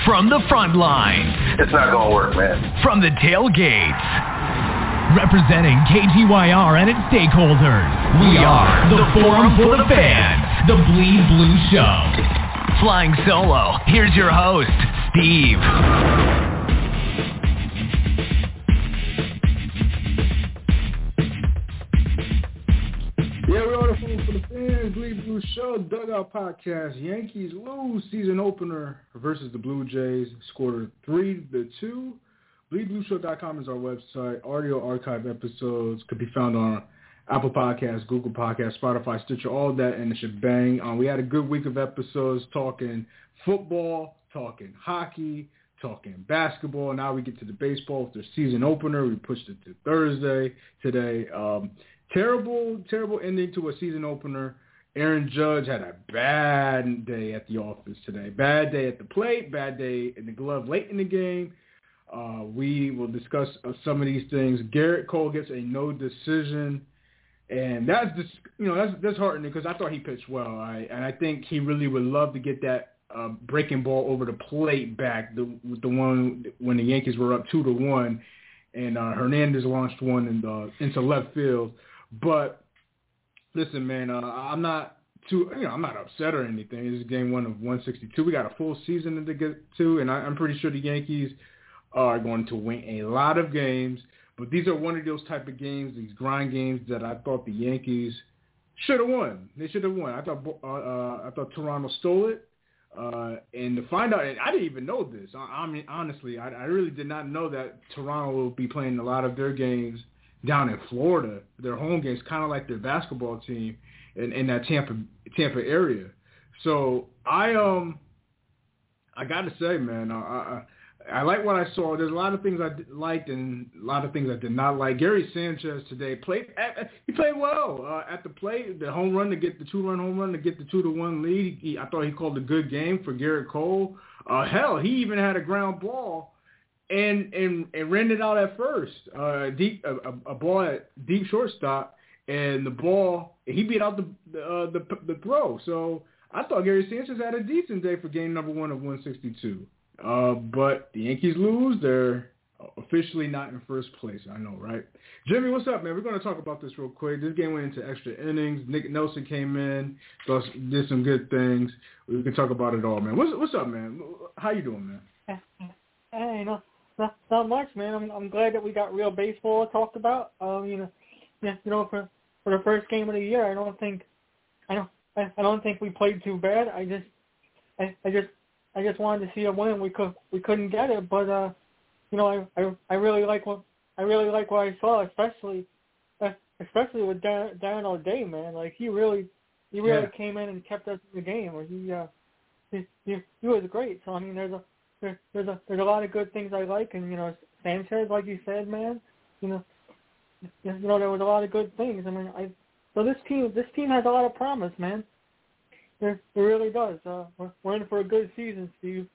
From the front lines. It's not going to work, man. From the tailgates. Representing KGYR and its stakeholders, we are the Forum for the Fans, the Bleed Blue Show. Flying solo, here's your host, Steve. Yeah, we're on the Forum for the Fans, Bleed Blue Show, Dugout Podcast. Yankees lose season opener versus the Blue Jays, scored 3-2. BleedBlueShow.com is our website. Audio archive episodes could be found on Apple Podcasts, Google Podcasts, Spotify, Stitcher, all of that in the shebang. We had a good week of episodes talking football, talking hockey, talking basketball. Now we get to the baseball with their season opener. We pushed it to Thursday today. Terrible ending to a season opener. Aaron Judge had a bad day at the office today. Bad day at the plate, bad day in the glove late in the game. We will discuss some of these things. Garrett Cole gets a no decision, and that's disheartening because I thought he pitched well. And I think he really would love to get that breaking ball over the plate back, the one when the Yankees were up 2-1, and Hernandez launched one into left field. But listen, man, I'm not upset or anything. This is game one of 162. We got a full season to get to, and I'm pretty sure the Yankees are going to win a lot of games. But these are one of those type of games, these grind games that I thought the Yankees should have won. They should have won. I thought Toronto stole it. And to find out, and I didn't even know this. I mean, honestly, I really did not know that Toronto will be playing a lot of their games down in Florida, their home games, kind of like their basketball team in that Tampa area. So I got to say, man, I like what I saw. There's a lot of things I liked and a lot of things I did not like. Gary Sanchez today played well at the plate. The home run to get the 2-run home run to get the 2-1 lead. I thought he called a good game for Garrett Cole. Hell, he even had a ground ball and ran it out at first. A ball at deep shortstop, and the ball he beat out the throw. So I thought Gary Sanchez had a decent day for game number 1 of 162. But the Yankees lose. They're officially not in first place. I know, right? Jimmy, what's up, man? We're going to talk about this real quick. This game went into extra innings. Nick Nelson came in, did some good things. We can talk about it all, man. What's up, man? How you doing, man? Hey, not much, man. I'm glad that we got real baseball talked about. For the first game of the year, I don't think we played too bad. I just wanted to see a win. We couldn't get it, but I really like what I saw, especially with Darren O'Day, man. Like he really came in and kept us in the game. He was great. So I mean, there's a lot of good things I like, and Sanchez, like you said, man. There was a lot of good things. I mean, so this team has a lot of promise, man. It really does. We're in for a good season, Steve.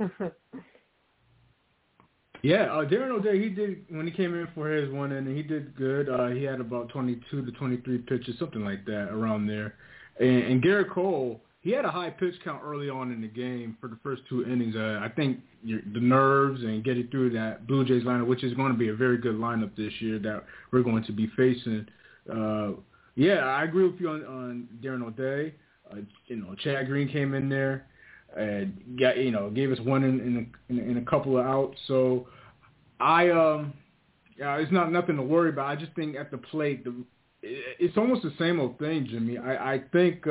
Yeah, Darren O'Day, he did, when he came in for his one inning, he did good. He had about 22 to 23 pitches, something like that, around there. And Garrett Cole, he had a high pitch count early on in the game for the first 2 innings. I think the nerves and getting through that Blue Jays lineup, which is going to be a very good lineup this year that we're going to be facing. I agree with you on Darren O'Day. Chad Green came in there and gave us one in a couple of outs. So it's nothing to worry about. I just think at the plate, it's almost the same old thing, Jimmy. I think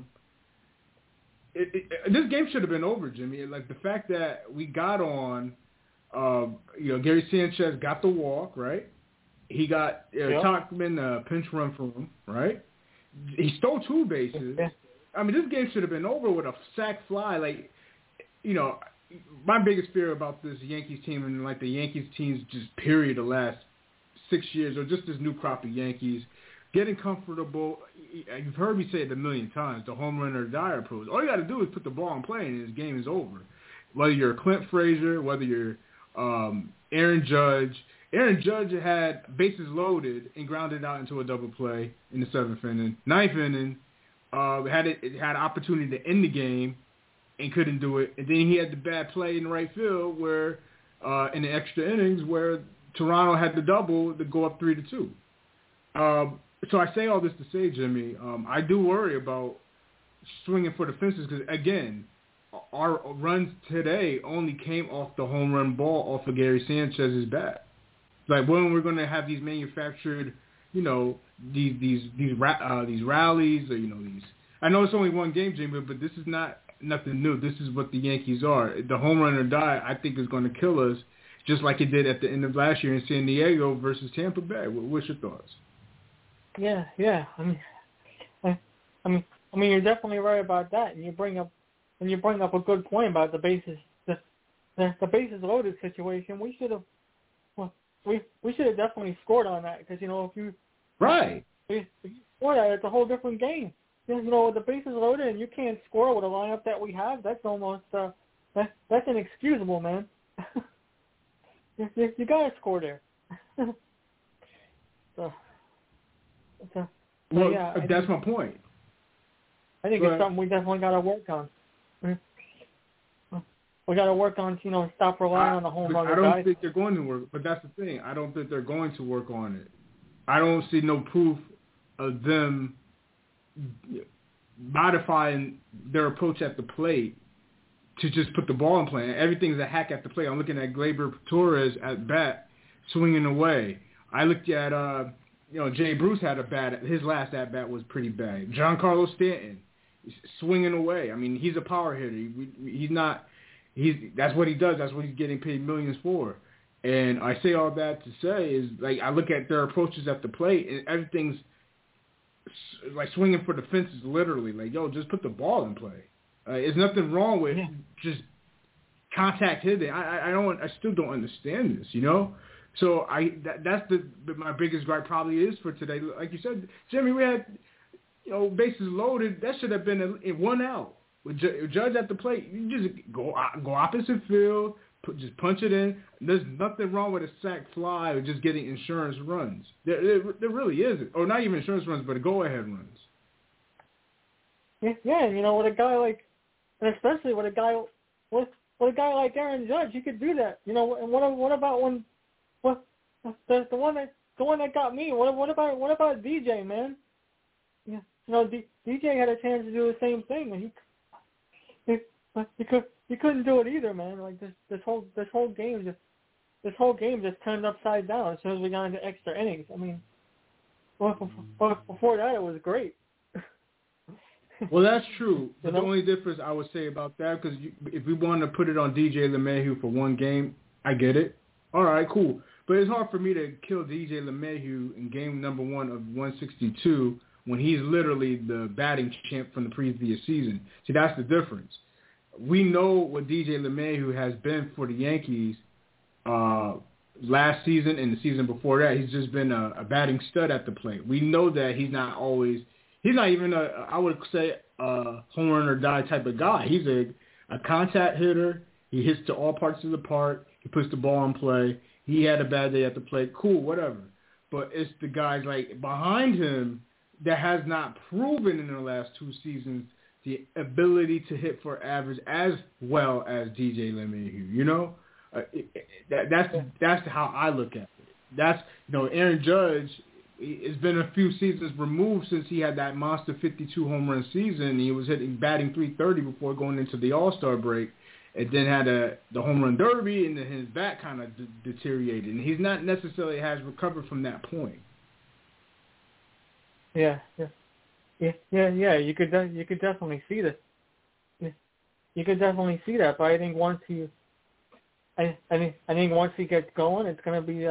this game should have been over, Jimmy. Like the fact that we got on, Gary Sanchez got the walk, right? He got Tauchman a pinch run for him, right? He stole 2 bases. I mean, this game should have been over with a sac fly. Like, my biggest fear about this Yankees team and, like, the Yankees teams just period the last 6 years or just this new crop of Yankees, getting comfortable. You've heard me say it a million times, the home run or die approach. All you got to do is put the ball in play and this game is over. Whether you're Clint Frazier, whether you're Aaron Judge. Aaron Judge had bases loaded and grounded out into a double play in the 7th inning. 9th inning, had an opportunity to end the game, and couldn't do it. And then he had the bad play in the right field where in the extra innings where Toronto had the double to go up 3-2. So I say all this to say, Jimmy, I do worry about swinging for the fences because, again, our runs today only came off the home run ball off of Gary Sanchez's bat. Like when we're going to have these manufactured, you know, these rallies or, you know, these. I know it's only one game, Jimmy, but this is nothing new. This is what the Yankees are. The home run or die, I think, is going to kill us, just like it did at the end of last year in San Diego versus Tampa Bay. What's your thoughts? Yeah. I mean, you're definitely right about that, and you bring up a good point about the bases bases loaded situation. We should have definitely scored on that because, you know, if you score that, it's a whole different game. You know, with the bases loaded and you can't score with a lineup that we have, that's almost that's inexcusable, man. you gotta score there. That's my point. I think it's something we definitely got to work on. We got to work on, you know, stop relying on the home run. I don't think they're going to work, but that's the thing. I don't think they're going to work on it. I don't see no proof of them modifying their approach at the plate to just put the ball in play. Everything's a hack at the plate. I'm looking at Gleyber Torres at bat, swinging away. I looked at, Jay Bruce had a bat. His last at bat was pretty bad. Giancarlo Stanton, swinging away. I mean, he's a power hitter. That's what he does. That's what he's getting paid millions for. And I say all that to say is, like, I look at their approaches at the plate, and everything's like swinging for the fences, literally. Like, yo, just put the ball in play. There's nothing wrong with just contact hitting. I still don't understand this, you know. So that's my biggest gripe probably is for today. Like you said, Jimmy, we had, you know, bases loaded. That should have been a 1 out. With Judge at the plate, you just go opposite field, just punch it in. There's nothing wrong with a sac fly or just getting insurance runs. There really isn't. Or not even insurance runs, but go-ahead runs. Yeah, you know, with a guy like, and especially with a guy like Aaron Judge, you could do that. You know, and what about when the one that got me? What about DJ, man? Yeah, you know, DJ had a chance to do the same thing, and he couldn't do it either, man. Like this whole game just turned upside down as soon as we got into extra innings. I mean, before that it was great. Well, that's true. But the only difference I would say about that, because if we want to put it on DJ LeMahieu for one game, I get it. All right, cool. But it's hard for me to kill DJ LeMahieu in game number 1 of 162 when he's literally the batting champ from the previous season. See, that's the difference. We know what DJ LeMahieu has been for the Yankees last season and the season before that. He's just been a batting stud at the plate. We know that he's not even I would say a home run or die type of guy. He's a contact hitter. He hits to all parts of the park. He puts the ball in play. He had a bad day at the plate. Cool, whatever. But it's the guys like behind him that has not proven in the last 2 seasons the ability to hit for average as well as DJ LeMahieu. You know, that's how I look at it. That's, you know, Aaron Judge. It's been a few seasons removed since he had that monster 52 home run season. He was batting .330 before going into the All-Star break, and then had the home run derby, and then his bat kind of deteriorated. And he's not necessarily has recovered from that point. Yeah. You could definitely see that. Yeah. You could definitely see that. But I think once once he gets going, it's gonna be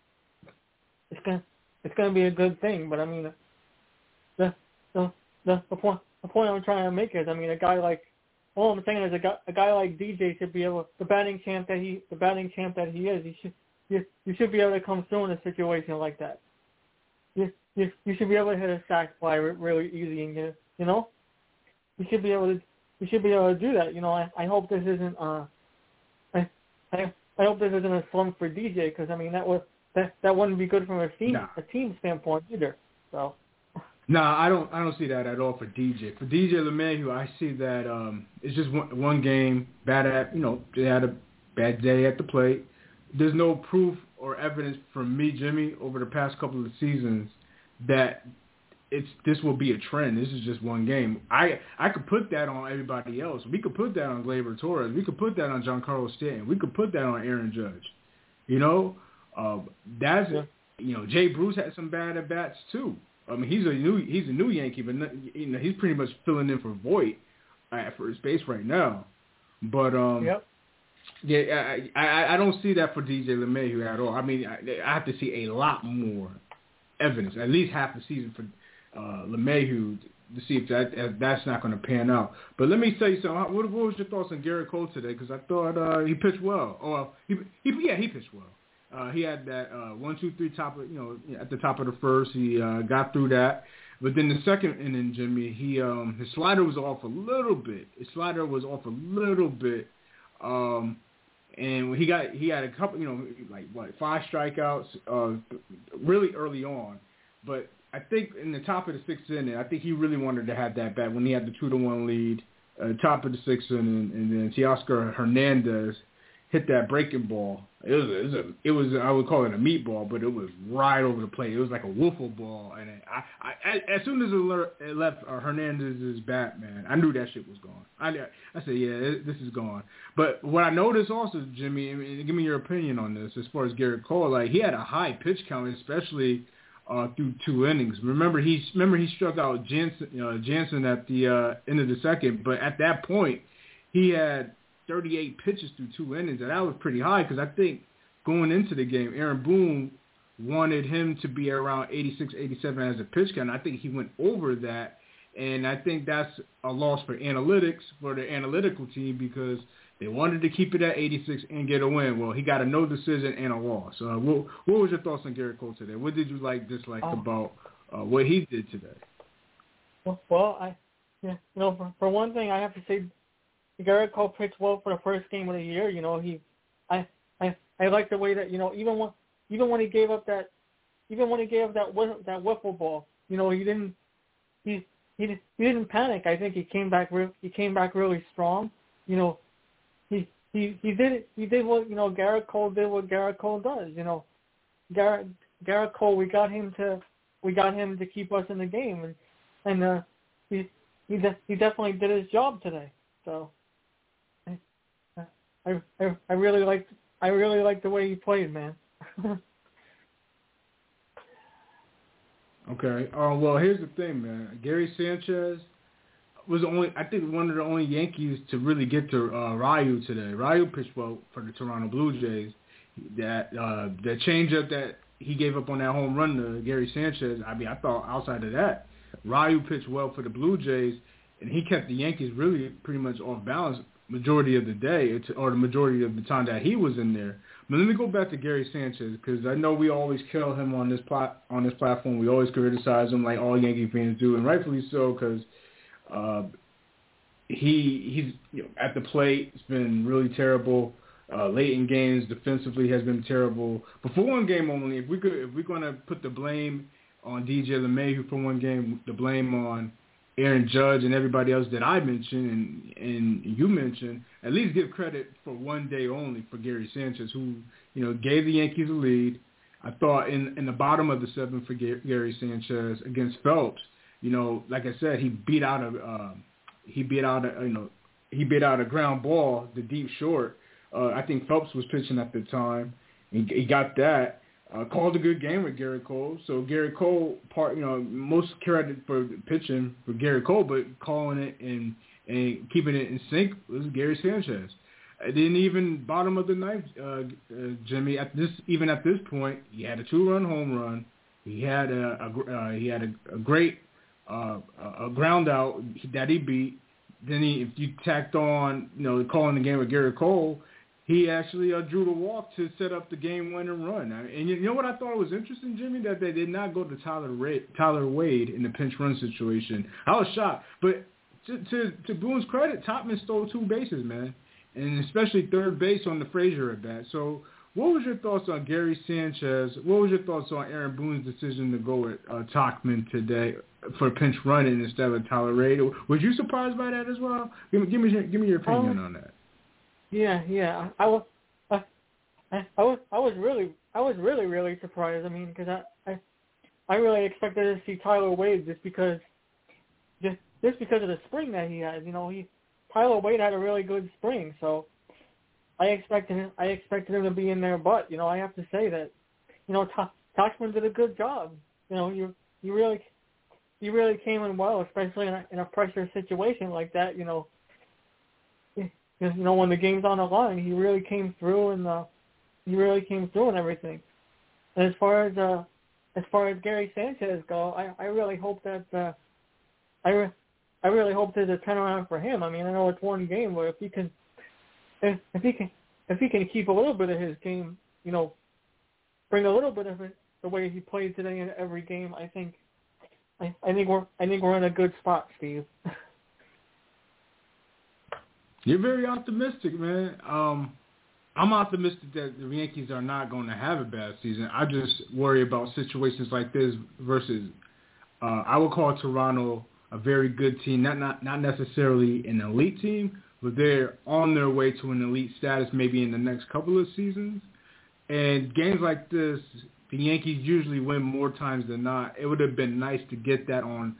it's gonna be a good thing. But I mean, the point I'm trying to make is, I mean, a guy like, all I'm saying is a guy like DJ should be able, the batting champ that he is, you should be able to come through in a situation like that. You should be able to hit a sac fly really easy, and you know, you should be able to do that. You know, I hope this isn't I hope this isn't a slump for DJ, because I mean that wouldn't be good from a team standpoint either. So Nah, I don't see that at all for DJ. For DJ LeMahieu, I see that it's just one game, they had a bad day at the plate. There's no proof or evidence from me, Jimmy, over the past couple of seasons that this will be a trend. This is just one game. I could put that on everybody else. We could put that on Gleyber Torres. We could put that on Giancarlo Stanton. We could put that on Aaron Judge. Jay Bruce had some bad at bats too. I mean, he's a new Yankee, but he's pretty much filling in for Voit at first base right now. But yeah, I don't see that for DJ LeMahieu at all. I mean, I have to see a lot more evidence, at least half the season for LeMahieu to see if that's not going to pan out. But let me tell you something. What was your thoughts on Gerrit Cole today? Because I thought he pitched well. He pitched well. He had that 1-2-3 top, at the top of the first. He got through that, but then the second inning, Jimmy, his slider was off a little bit. And he had a couple, 5 strikeouts, really early on. But I think in the top of the 6th inning, I think he really wanted to have that bat when he had the 2-1 lead, top of the 6th inning, and then Teoscar Hernandez hit that breaking ball. It was I would call it a meatball, but it was right over the plate. It was like a wiffle ball, and I as soon as it left Hernandez's bat, man, I knew that shit was gone. I said, yeah, this is gone. But what I noticed also, Jimmy, give me your opinion on this as far as Gerrit Cole. Like, he had a high pitch count, especially through 2 innings. Remember he struck out Jansen at the end of the second, but at that point he had 38 pitches through 2 innings, and that was pretty high because I think going into the game, Aaron Boone wanted him to be around 86, 87 as a pitch count. I think he went over that, and I think that's a loss for analytics, for the analytical team, because they wanted to keep it at 86 and get a win. Well, he got a no decision and a loss. What was your thoughts on Gerrit Cole today? What did you dislike about what he did today? For one thing, I have to say, Gerrit Cole pitched well for the first game of the year. I like the way that even when he gave up that wiffle ball, he didn't panic. I think he came back really strong. He did what Gerrit Cole did, what Gerrit Cole does. Gerrit Cole, we got him to keep us in the game, and he definitely did his job today. So I really liked the way he played, man. Okay. Well, here's the thing, man. Gary Sanchez was one of the only Yankees to really get to Ryu today. Ryu pitched well for the Toronto Blue Jays. That changeup that he gave up on that home run to Gary Sanchez, I mean, I thought outside of that, Ryu pitched well for the Blue Jays, and he kept the Yankees really pretty much off balance majority of the day, or the majority of the time that he was in there. But let me go back to Gary Sanchez, because I know we always kill him on this platform. We always criticize him like all Yankee fans do, and rightfully so, because he's at the plate. It's been really terrible. Late in games, defensively has been terrible. But for one game only, if we're gonna put the blame on DJ LeMahieu for one game, the blame on Aaron Judge and everybody else that I mentioned and you mentioned, at least give credit for one day only for Gary Sanchez, who gave the Yankees a lead. I thought in the bottom of the 7th for Gary Sanchez against Phelps, like I said, he beat out a ground ball, the deep short. I think Phelps was pitching at the time. He got that. Called a good game with Gerrit Cole. So Gerrit Cole, most credit for pitching for Gerrit Cole, but calling it and keeping it in sync was Gary Sanchez. Then even bottom of the 9th, Jimmy, at this point, he had a 2-run home run. He had a great ground out that he beat. Then if you tacked on calling the game with Gerrit Cole, he actually drew the walk to set up the game-winning run. And you know what I thought was interesting, Jimmy? That they did not go to Tyler Wade in the pinch run situation. I was shocked. But to Boone's credit, Topman stole 2 bases, man, and especially third base on the Frazier at bat. So what was your thoughts on Gary Sanchez? What was your thoughts on Aaron Boone's decision to go with Tauchman today for pinch running instead of Tyler Reid? Was you surprised by that as well? Give me your opinion on that. Yeah. I was really surprised. I mean, because I really expected to see Tyler Wade just because of the spring that he had. You know, Tyler Wade had a really good spring, so I expected him to be in there. But you know, I have to say that, you know, Tauchman did a good job. You know, you really came in well, especially in a pressure situation like that. You know, when the game's on the line, he really came through and everything. And as far as Gary Sanchez go, I really hope that I really hope there's a turnaround for him. I mean, I know it's one game, but if he can keep a little bit of his game, you know, bring a little bit of it the way he played today in every game, I think we're in a good spot, Steve. You're very optimistic, man. I'm optimistic that the Yankees are not going to have a bad season. I just worry about situations like this versus I would call Toronto a very good team, not necessarily an elite team, but they're on their way to an elite status maybe in the next couple of seasons. And games like this, the Yankees usually win more times than not. It would have been nice to get that on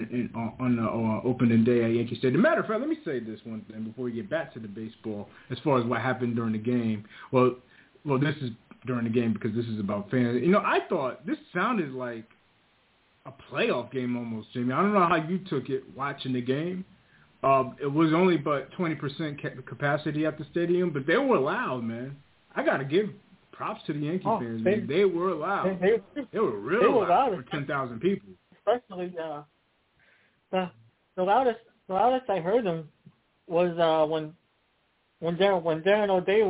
the opening day at Yankee Stadium. As a matter of fact, let me say this one thing before we get back to the baseball as far as what happened during the game. Well, this is during the game because this is about fans. You know, I thought this sounded like a playoff game almost, Jimmy. I don't know how you took it watching the game. It was only but 20% capacity at the stadium, but they were loud, man. I got to give props to the Yankee fans. They were loud. They were real loud for 10,000 people. Especially the loudest I heard them was when Darren O'Day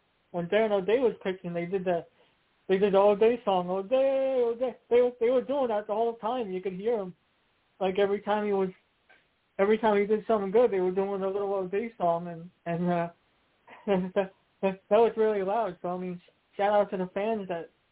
was pitching. They did the O'Day song, O'Day. They were doing that the whole time. You could hear them. Like every time he did something good, they were doing a little O'Day song, and that was really loud. So I mean, shout out to the fans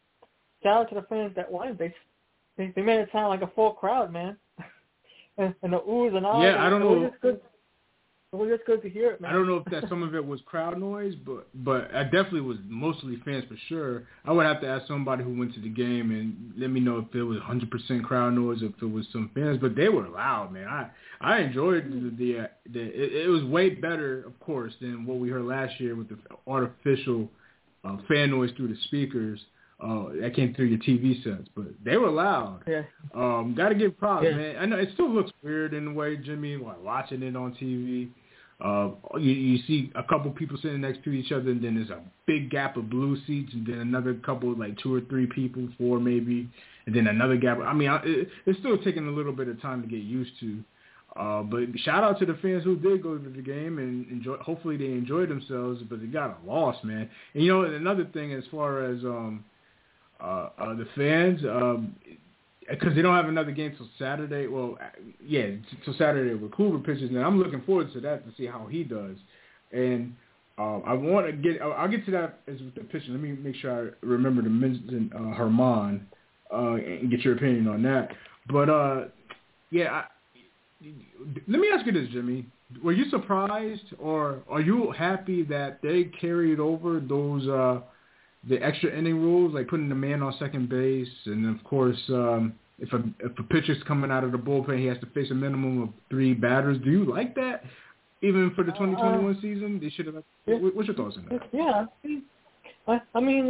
that won. They made it sound like a full crowd, man. and the oohs and all. Yeah, I don't know. It was just good to hear it, man. I don't know if that some of it was crowd noise, but I definitely was mostly fans for sure. I would have to ask somebody who went to the game and let me know if it was 100% crowd noise, or if it was some fans. But they were loud, man. I enjoyed it was way better, of course, than what we heard last year with the artificial fan noise through the speakers. That came through your TV sets, but they were loud. Yeah. Got to give props, man. I know it still looks weird in a way, Jimmy, like watching it on TV. You see a couple people sitting next to each other, and then there's a big gap of blue seats, and then another couple, like 2 or 3 people, 4 maybe, and then another gap. I mean, it's still taking a little bit of time to get used to. But shout out to the fans who did go to the game and enjoy. Hopefully they enjoyed themselves, but they got a loss, man. And you know, another thing as far as the fans, because they don't have another game till Saturday. Well, yeah, till Saturday with Kluber pitches. Now I'm looking forward to that to see how he does. And I want to get. I'll get to that as with the pitching. Let me make sure I remember to mention Herman and get your opinion on that. But let me ask you this, Jimmy. Were you surprised, or are you happy that they carried over those the extra inning rules, like putting the man on second base, and of course, if a pitcher's coming out of the bullpen, he has to face a minimum of 3 batters. Do you like that? Even for the 2021 season, they should have. What's your thoughts on that? Yeah, I mean,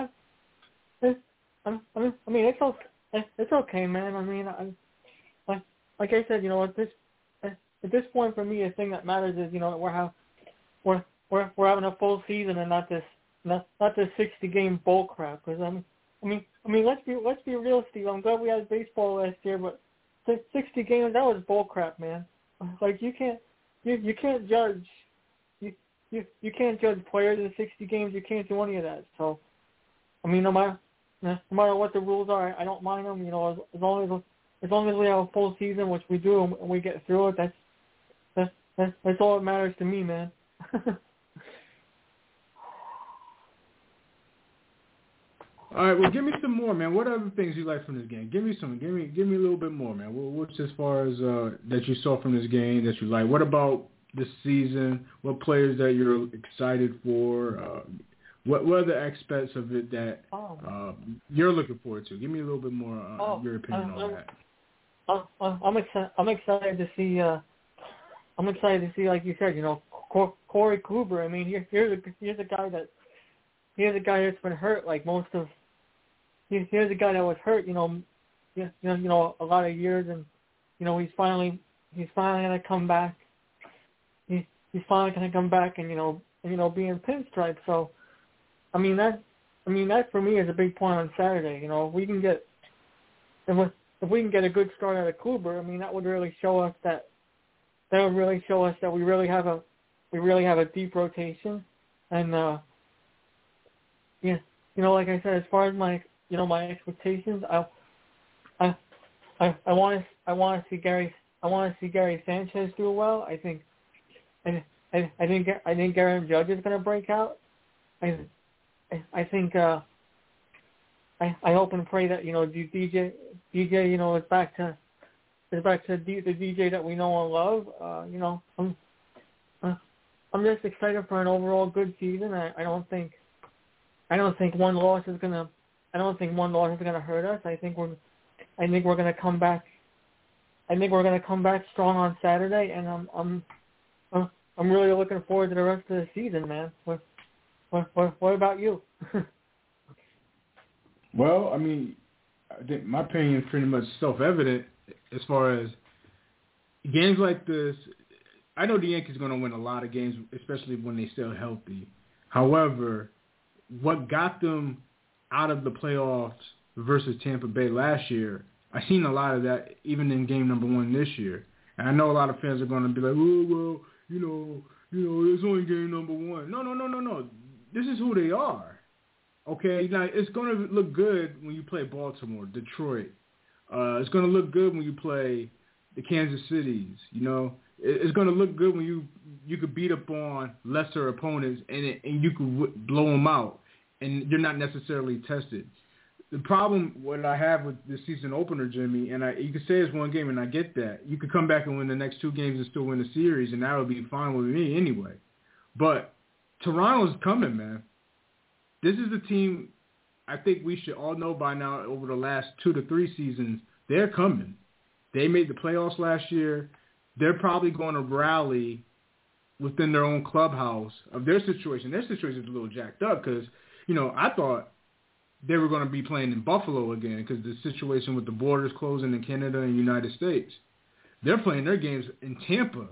it's okay, man. I mean, like I said, you know, at this point for me, the thing that matters is, you know, we're having a full season and not this 60-game bull crap. Because I mean, let's be real, Steve. I'm glad we had baseball last year, but 60 games, that was bull crap, man. Like you can't judge you can't judge players in 60 games. You can't do any of that. So, I mean, no matter what the rules are, I don't mind them. You know, as long as we have a full season, which we do, and we get through it, that's all that matters to me, man. All right, well, give me some more, man. What other things you like from this game? Give me a little bit more, man. What's as far as that you saw from this game that you like? What about this season? What players that you're excited for? What other aspects of it that you're looking forward to? Give me a little bit more your opinion on that. I'm excited to see. I'm excited to see, like you said, Corey Kluber. I mean, here's a guy that's been hurt like most of. Here's a guy that was hurt, a lot of years, and he's finally gonna come back. He's finally gonna come back and be in pinstripe. So, I mean that for me is a big point on Saturday. If we can get a good start out of Kluber, I mean that would really show us that we really have a deep rotation, and like I said, as far as my expectations, I want to see Gary Sanchez do well. I think Aaron Judge is going to break out. I hope and pray that DJ is back to the DJ that we know and love. I'm just excited for an overall good season. I don't think one loss is gonna hurt us. I think we're gonna come back. I think we're gonna come back strong on Saturday, and I'm really looking forward to the rest of the season, man. What about you? Well, I mean, I think my opinion is pretty much self-evident as far as games like this. I know the Yankees are going to win a lot of games, especially when they still healthy. However, what got them out of the playoffs versus Tampa Bay last year, I seen a lot of that even in game number 1 this year. And I know a lot of fans are going to be like, oh, well, it's only game number 1. No. This is who they are. Okay, now it's going to look good when you play Baltimore, Detroit. It's going to look good when you play the Kansas Cities. It's going to look good when you could beat up on lesser opponents and you could blow them out, and you're not necessarily tested. The problem what I have with this season opener, Jimmy, and you could say it's one game, and I get that. You could come back and win the next 2 games and still win the series, and that would be fine with me anyway. But Toronto's coming, man. This is the team I think we should all know by now over the last 2 to 3 seasons. They're coming. They made the playoffs last year. They're probably going to rally within their own clubhouse of their situation. Their situation is a little jacked up because, I thought they were going to be playing in Buffalo again because the situation with the borders closing in Canada and United States. They're playing their games in Tampa,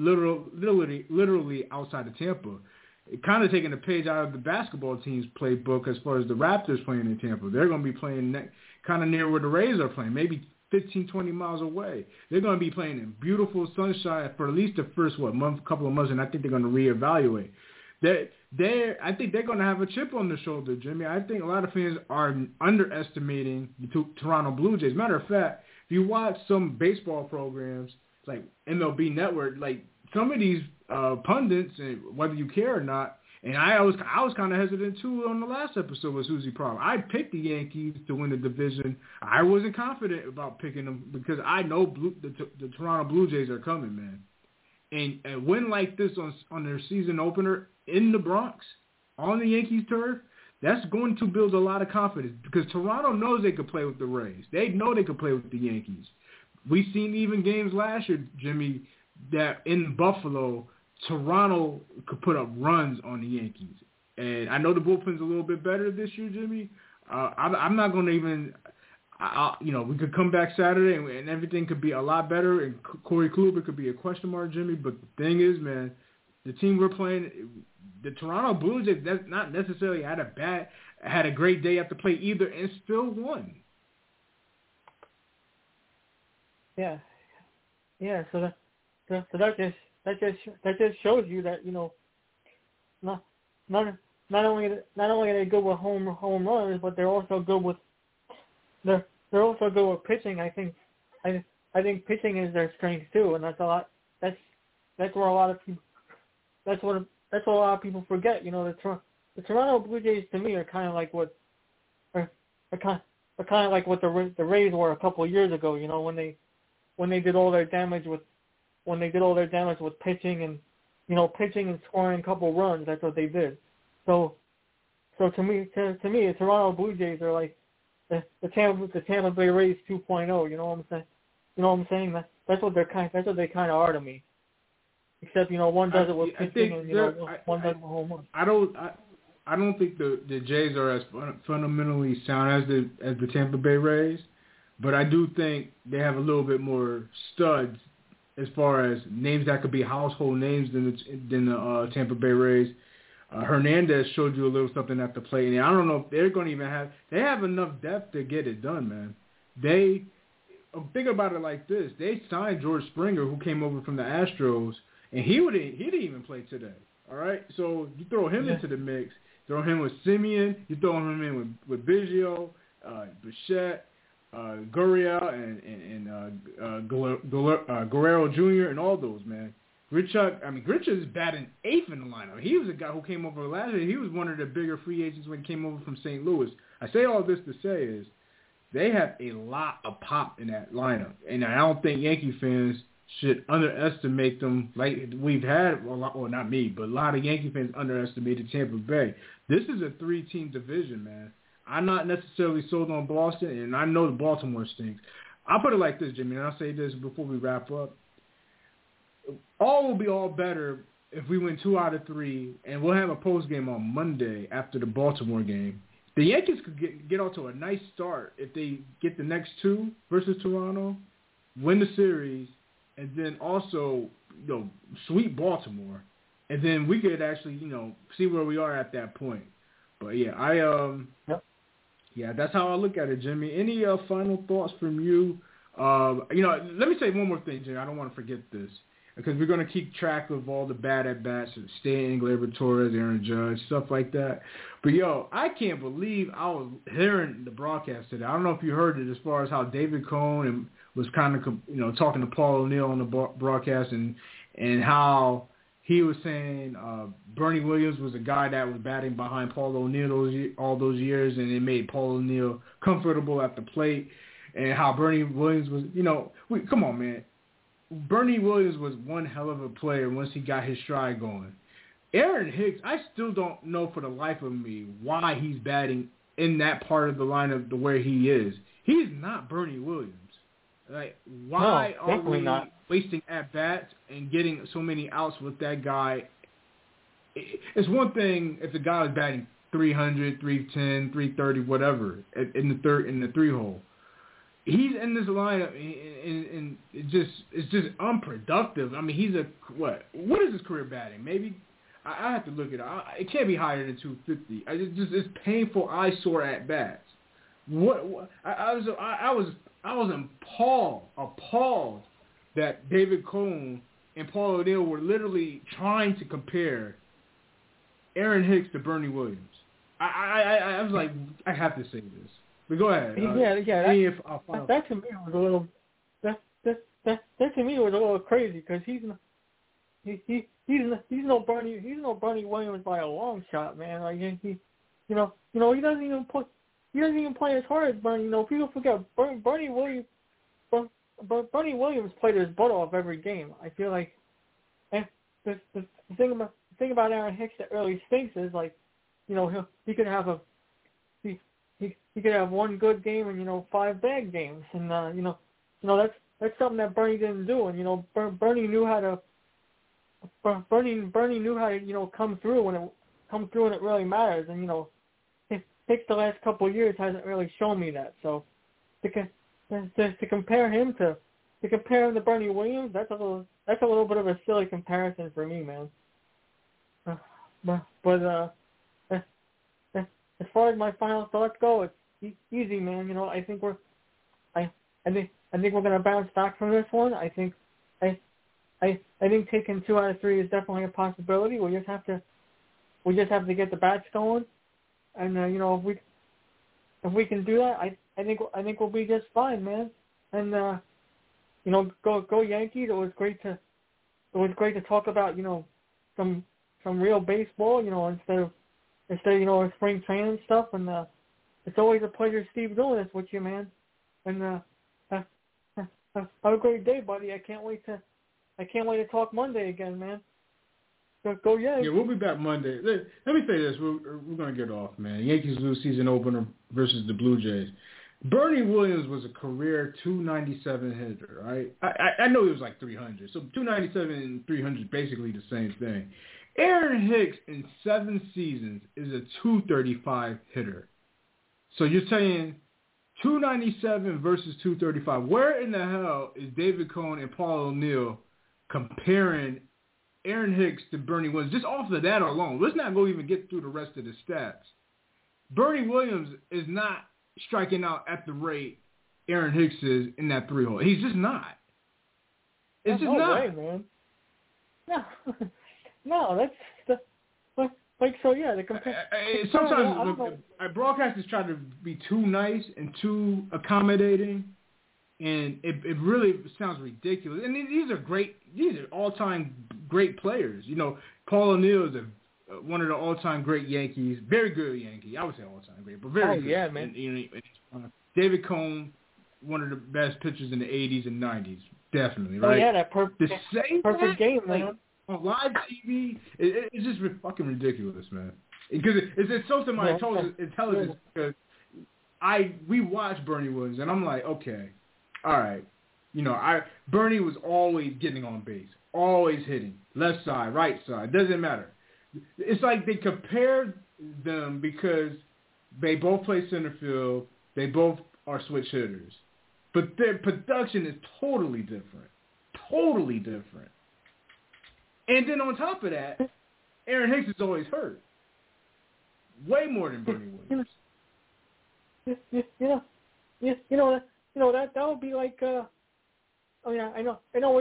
literally outside of Tampa. Kind of taking a page out of the basketball team's playbook as far as the Raptors playing in Tampa. They're going to be playing kind of near where the Rays are playing, maybe 15, 20 miles away. They're going to be playing in beautiful sunshine for at least the first, couple of months, and I think they're going to reevaluate. I think they're going to have a chip on their shoulder, Jimmy. I think a lot of fans are underestimating the Toronto Blue Jays. Matter of fact, if you watch some baseball programs like MLB Network, like some of these pundits, and whether you care or not, and I was kind of hesitant too on the last episode with Susie Prom. I picked the Yankees to win the division. I wasn't confident about picking them because I know the Toronto Blue Jays are coming, man. And a win like this on their season opener in the Bronx on the Yankees turf, that's going to build a lot of confidence because Toronto knows they could play with the Rays. They know they could play with the Yankees. We've seen even games last year, Jimmy, that in Buffalo, Toronto could put up runs on the Yankees. And I know the bullpen's a little bit better this year, Jimmy. I'm not going to even we could come back Saturday and everything could be a lot better, and Corey Kluber could be a question mark, Jimmy. But the thing is, man, the team we're playing, the Toronto Blue Jays, that's not necessarily had a great day at the plate either, and still won. Yeah. So that just shows you that not only are they good with home runs, but they're also good with pitching. I think pitching is their strength too, and that's a lot. That's where a lot of people. That's what a lot of people forget. The Toronto Blue Jays to me are kind of like what kind of like what the Rays were a couple of years ago. You know, when they did all their damage with pitching and pitching and scoring a couple runs. That's what they did. So to me, the Toronto Blue Jays are like the Tampa Bay Rays 2.0. You know what I'm saying? You know what I'm saying? That's what they kind of are to me. Except one does it with pitching and one does it with home runs. I don't think the Jays are as fundamentally sound as the Tampa Bay Rays, but I do think they have a little bit more studs as far as names that could be household names than the Tampa Bay Rays. Hernandez showed you a little something at the plate, and I don't know if they're going to even have – they have enough depth to get it done, man. Think about it like this. They signed George Springer, who came over from the Astros, and he didn't even play today, all right? So you throw him into the mix, throw him with Simeon, you throw him in with Biggio, Bichette, Gurriel, and Guerrero Jr., and all those, man. Grichuk is batting eighth in the lineup. He was a guy who came over last year. He was one of the bigger free agents when he came over from St. Louis. I say all this to say is they have a lot of pop in that lineup, and I don't think Yankee fans should underestimate them like we've had, well, not me, but a lot of Yankee fans underestimated Tampa Bay. This is a 3-team division, man. I'm not necessarily sold on Boston, and I know the Baltimore stinks. I'll put it like this, Jimmy, and I'll say this before we wrap up. All will be all better if we win 2 out of 3, and we'll have a post game on Monday after the Baltimore game. The Yankees could get off to a nice start if they get the next 2 versus Toronto, win the series, and then also sweep Baltimore, and then we could actually see where we are at that point. But yeah, yeah, that's how I look at it, Jimmy. Any final thoughts from you? Let me say one more thing, Jimmy. I don't want to forget this, because we're going to keep track of all the bad at-bats, Stan, Gleyber Torres, Aaron Judge, stuff like that. But, I can't believe I was hearing the broadcast today. I don't know if you heard it as far as how David Cone was kind of, talking to Paul O'Neill on the broadcast and how he was saying Bernie Williams was a guy that was batting behind Paul O'Neill all those years, and it made Paul O'Neill comfortable at the plate, and how Bernie Williams was, come on, man. Bernie Williams was one hell of a player once he got his stride going. Aaron Hicks, I still don't know for the life of me why he's batting in that part of the lineup the way he is. He's not Bernie Williams. Like, why are we wasting at-bats and getting so many outs with that guy? It's one thing if the guy was batting 300, 310, 330, whatever, in the 3-hole. He's in this lineup, and it's just unproductive. I mean, he's what is his career batting? Maybe I have to look it up. It can't be higher than 250. It's painful eyesore at bats. I was appalled that David Cone and Paul O'Neill were literally trying to compare Aaron Hicks to Bernie Williams. I was like, I have to say this. But go ahead. That to me was a little. That to me was a little crazy, because he's no Bernie Williams by a long shot, man. Like he doesn't even play as hard as Bernie. People forget Bernie Williams played his butt off every game. I feel like, and the thing about Aaron Hicks that really stinks is, like, he could have he could have one good game and 5 bad games, and that's something that Bernie didn't do, and Bernie knew how to come through when it really matters, and Hicks the last couple of years hasn't really shown me that. So to compare him to Bernie Williams, that's a little bit of a silly comparison for me, man. But as far as my final thoughts go, it's easy, man. I think we're gonna bounce back from this one. I think taking 2 out of 3 is definitely a possibility. We just have to get the bats going, and if we can do that, I think we'll be just fine, man. And go Yankees. It was great to talk about some real baseball, instead of spring training stuff, and It's always a pleasure, Steve, doing this with you, man. And have a great day, buddy. I can't wait to talk Monday again, man. Go Yankees. Yeah, we'll be back Monday. Let me say this. We're going to get off, man. Yankees lose season opener versus the Blue Jays. Bernie Williams was a career 297 hitter, right? I know he was like 300. So 297 and 300 is basically the same thing. Aaron Hicks in 7 seasons is a 235 hitter. So you're saying 297 versus 235. Where in the hell is David Cone and Paul O'Neill comparing Aaron Hicks to Bernie Williams? Just off of that alone. Let's not go even get through the rest of the stats. Bernie Williams is not striking out at the rate Aaron Hicks is in that 3-hole. He's just not. It's just not. Way, man. No, that's like so. Yeah, sometimes broadcasters try to be too nice and too accommodating, and it really sounds ridiculous. And these are all-time great players. You know, Paul O'Neill is one of the all-time great Yankees, very good Yankee. I would say all-time great, but very good. Yeah, man. And, David Cone, one of the best pitchers in the 80s and 90s, definitely, right? Oh, yeah, that perfect game, man. Like, on live TV, it's just fucking ridiculous, man. Because it's so intelligence. Because we watched Bernie Williams, and I'm like, okay, all right. You know, Bernie was always getting on base, always hitting, left side, right side, doesn't matter. It's like they compared them because they both play center field, they both are switch hitters. But their production is totally different. Totally different. And then on top of that, Aaron Hicks is always hurt. Way more than Bernie Williams. That would be like I know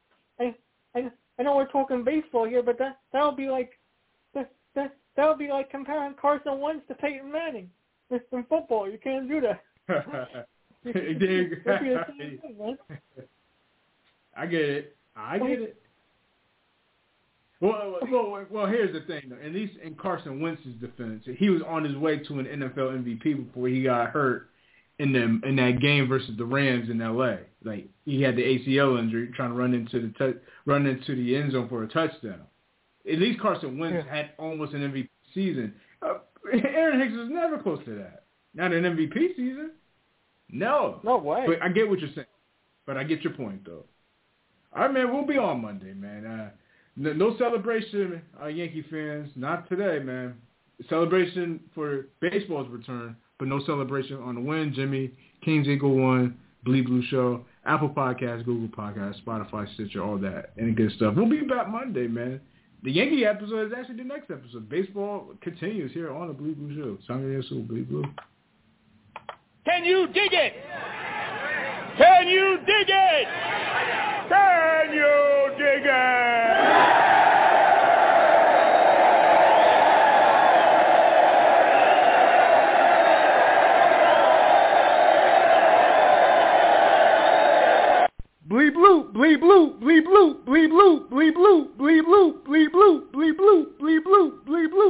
we're talking baseball here, but that would be like that would be like comparing Carson Wentz to Peyton Manning in football. You can't do that. I get it. Well, here's the thing. At least in Carson Wentz's defense, he was on his way to an NFL MVP before he got hurt in that game versus the Rams in L.A. Like he had the ACL injury, trying to run into the end zone for a touchdown. At least Carson Wentz had almost an MVP season. Aaron Hicks was never close to that. Not an MVP season. No. No way. But I get what you're saying. But I get your point, though. All right, man. We'll be on Monday, man. No celebration, Yankee fans. Not today, man. Celebration for baseball's return, but no celebration on the win. Jimmy, Kings Eagle 1, Bleed Blue Show, Apple Podcasts, Google Podcasts, Spotify, Stitcher, all that, and good stuff. We'll be back Monday, man. The Yankee episode is actually the next episode. Baseball continues here on the Bleed Blue Show. Sangre Azul, Bleed Blue. Can you dig it? Can you dig it? Can you dig it? Bleed blue, bleed blue, bleed blue, bleed blue, bleed blue, bleed blue, bleed blue, bleed blue, bleed blue, bleed blue.